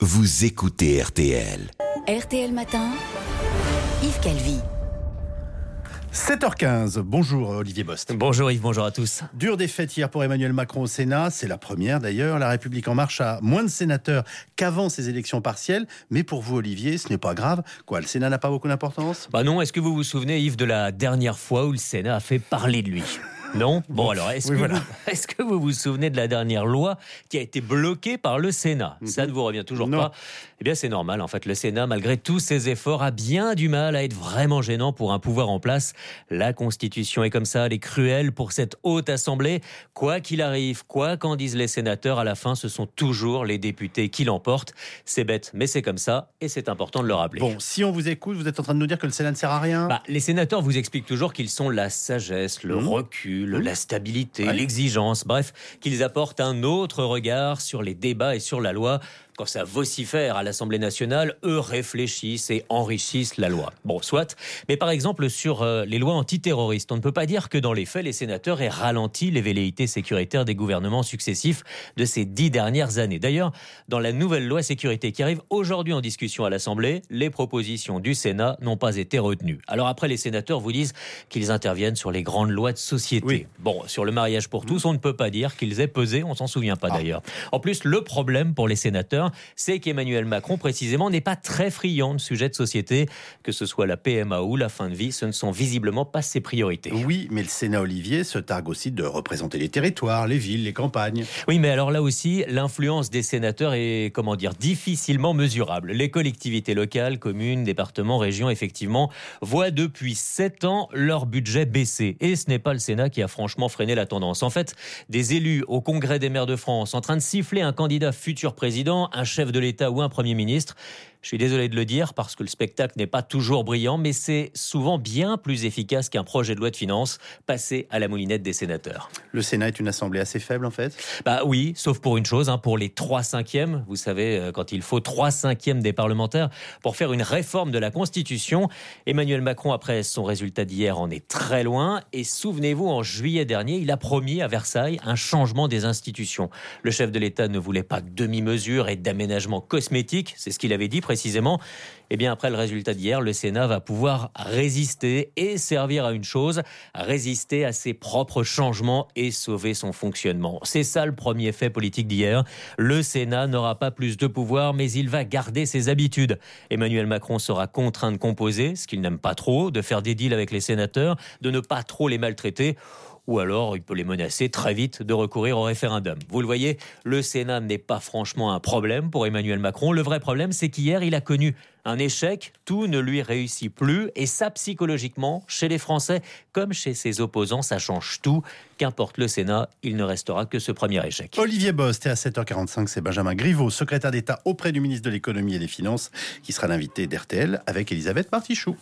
vous écoutez RTL. RTL Matin, Yves Calvi. 7h15, bonjour Olivier Bost. Bonjour Yves, bonjour à tous. Dure défaite hier pour Emmanuel Macron au Sénat, c'est la première d'ailleurs. La République En Marche a moins de sénateurs qu'avant ces élections partielles. Mais pour vous Olivier, ce n'est pas grave. Quoi, le Sénat n'a pas beaucoup d'importance ? Bah non, est-ce que vous vous souvenez Yves de la dernière fois où le Sénat a fait parler de lui ? Non ? Bon alors, est-ce que vous vous souvenez de la dernière loi qui a été bloquée par le Sénat ? Ça ne vous revient toujours pas ? Eh bien c'est normal, en fait, le Sénat, malgré tous ses efforts, a bien du mal à être vraiment gênant pour un pouvoir en place. La Constitution est comme ça, elle est cruelle pour cette haute assemblée. Quoi qu'il arrive, quoi qu'en disent les sénateurs, à la fin, ce sont toujours les députés qui l'emportent. C'est bête, mais c'est comme ça, et c'est important de le rappeler. Bon, si on vous écoute, vous êtes en train de nous dire que le Sénat ne sert à rien ? Les sénateurs vous expliquent toujours qu'ils sont la sagesse, le recul, la stabilité, l'exigence, bref, qu'ils apportent un autre regard sur les débats et sur la loi. Quand ça vocifère à l'Assemblée nationale, eux réfléchissent et enrichissent la loi. Bon, soit. Mais par exemple, sur les lois antiterroristes, on ne peut pas dire que dans les faits, les sénateurs aient ralenti les velléités sécuritaires des gouvernements successifs de ces 10 dernières années. D'ailleurs, dans la nouvelle loi sécurité qui arrive aujourd'hui en discussion à l'Assemblée, les propositions du Sénat n'ont pas été retenues. Alors après, les sénateurs vous disent qu'ils interviennent sur les grandes lois de société. Oui. Bon, sur le mariage pour tous, on ne peut pas dire qu'ils aient pesé, on s'en souvient pas d'ailleurs. En plus, le problème pour les sénateurs, c'est qu'Emmanuel Macron, précisément, n'est pas très friand de sujets de société. Que ce soit la PMA ou la fin de vie, ce ne sont visiblement pas ses priorités. Oui, mais le Sénat, Olivier, se targue aussi de représenter les territoires, les villes, les campagnes. Oui, mais alors là aussi, l'influence des sénateurs est, difficilement mesurable. Les collectivités locales, communes, départements, régions, effectivement, voient depuis 7 ans leur budget baisser. Et ce n'est pas le Sénat qui a franchement freiné la tendance. En fait, des élus au Congrès des maires de France en train de siffler un candidat futur président, un chef de l'État ou un Premier ministre. Je suis désolé de le dire parce que le spectacle n'est pas toujours brillant, mais c'est souvent bien plus efficace qu'un projet de loi de finances passé à la moulinette des sénateurs. Le Sénat est une assemblée assez faible en fait ? Oui, sauf pour une chose, pour les 3/5. Vous savez, quand il faut 3/5 des parlementaires pour faire une réforme de la Constitution. Emmanuel Macron, après son résultat d'hier, en est très loin. Et souvenez-vous, en juillet dernier, il a promis à Versailles un changement des institutions. Le chef de l'État ne voulait pas de demi-mesures et d'aménagements cosmétiques, c'est ce qu'il avait dit précisément. Eh bien, après le résultat d'hier, le Sénat va pouvoir résister et servir à une chose, résister à ses propres changements et sauver son fonctionnement. C'est ça le premier fait politique d'hier. Le Sénat n'aura pas plus de pouvoir, mais il va garder ses habitudes. Emmanuel Macron sera contraint de composer, ce qu'il n'aime pas trop, de faire des deals avec les sénateurs, de ne pas trop les maltraiter. Ou alors, il peut les menacer très vite de recourir au référendum. Vous le voyez, le Sénat n'est pas franchement un problème pour Emmanuel Macron. Le vrai problème, c'est qu'hier, il a connu un échec. Tout ne lui réussit plus. Et ça, psychologiquement, chez les Français, comme chez ses opposants, ça change tout. Qu'importe le Sénat, il ne restera que ce premier échec. Olivier Bost, et à 7h45, c'est Benjamin Griveaux, secrétaire d'État auprès du ministre de l'Économie et des Finances, qui sera l'invité d'RTL avec Elisabeth Martichoux.